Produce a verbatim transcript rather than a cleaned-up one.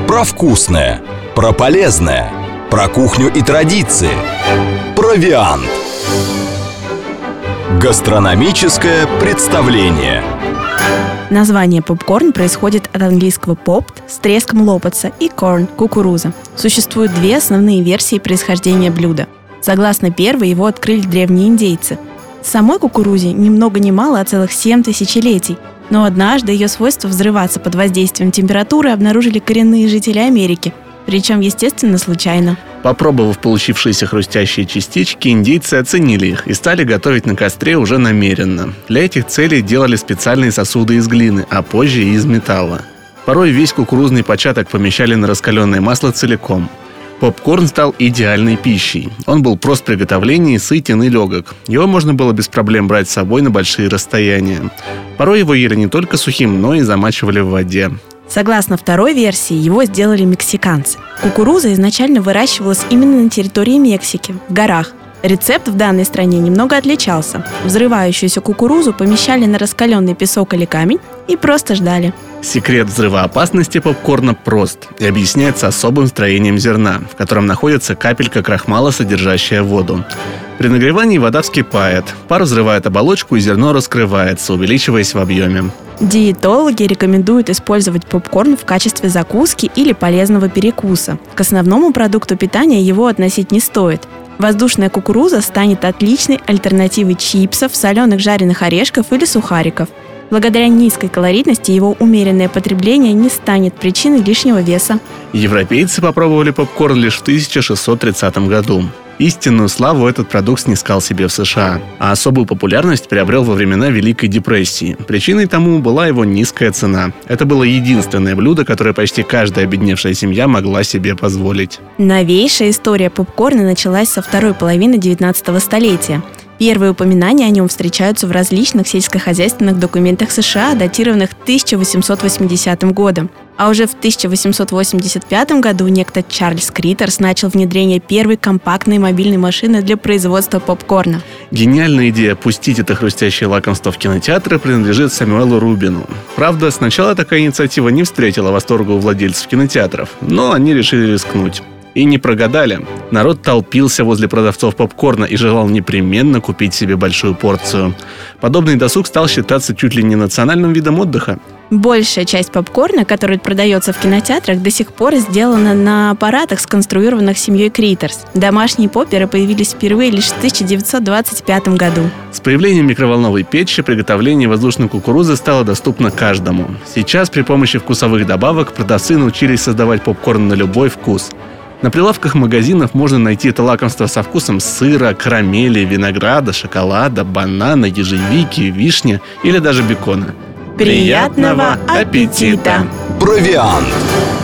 Про вкусное, про полезное, про кухню и традиции. Провиант. Гастрономическое представление. Название попкорн происходит от английского «popped» с треском лопаться и «corn» – кукуруза. Существуют две основные версии происхождения блюда. Согласно первой, его открыли древние индейцы. Самой кукурузе ни много ни мало, а целых семь тысячелетий. Но однажды ее свойство взрываться под воздействием температуры обнаружили коренные жители Америки. Причем, естественно, случайно. Попробовав получившиеся хрустящие частички, индейцы оценили их и стали готовить на костре уже намеренно. Для этих целей делали специальные сосуды из глины, а позже и из металла. Порой весь кукурузный початок помещали на раскаленное масло целиком. Попкорн стал идеальной пищей. Он был прост в приготовлении, сытен и легок. Его можно было без проблем брать с собой на большие расстояния. Порой его ели не только сухим, но и замачивали в воде. Согласно второй версии, его сделали мексиканцы. Кукуруза изначально выращивалась именно на территории Мексики, в горах. Рецепт в данной стране немного отличался. Взрывающуюся кукурузу помещали на раскаленный песок или камень и просто ждали. Секрет взрывоопасности попкорна прост и объясняется особым строением зерна, в котором находится капелька крахмала, содержащая воду. При нагревании вода вскипает, пар взрывает оболочку, и зерно раскрывается, увеличиваясь в объеме. Диетологи рекомендуют использовать попкорн в качестве закуски или полезного перекуса. К основному продукту питания его относить не стоит. Воздушная кукуруза станет отличной альтернативой чипсов, соленых жареных орешков или сухариков. Благодаря низкой калорийности его умеренное потребление не станет причиной лишнего веса. Европейцы попробовали попкорн лишь в тысяча шестьсот тридцатом году. Истинную славу этот продукт снискал себе в США, а особую популярность приобрел во времена Великой депрессии. Причиной тому была его низкая цена. Это было единственное блюдо, которое почти каждая обедневшая семья могла себе позволить. Новейшая история попкорна началась со второй половины девятнадцатого столетия. Первые упоминания о нем встречаются в различных сельскохозяйственных документах США, датированных тысяча восемьсот восьмидесятым годом. А уже в тысяча восемьсот восемьдесят пятом году некто Чарльз Критерс начал внедрение первой компактной мобильной машины для производства попкорна. Гениальная идея пустить это хрустящее лакомство в кинотеатры принадлежит Сэмюэлу Рубину. Правда, сначала такая инициатива не встретила восторга у владельцев кинотеатров, но они решили рискнуть. И не прогадали. Народ толпился возле продавцов попкорна и желал непременно купить себе большую порцию. Подобный досуг стал считаться чуть ли не национальным видом отдыха. Большая часть попкорна, который продается в кинотеатрах, до сих пор сделана на аппаратах, сконструированных семьей Критерс. Домашние попперы появились впервые лишь в тысяча девятьсот двадцать пятом году. С появлением микроволновой печи приготовление воздушной кукурузы стало доступно каждому. Сейчас при помощи вкусовых добавок продавцы научились создавать попкорн на любой вкус. На прилавках магазинов можно найти это лакомство со вкусом сыра, карамели, винограда, шоколада, банана, ежевики, вишни или даже бекона. Приятного аппетита! Провиант.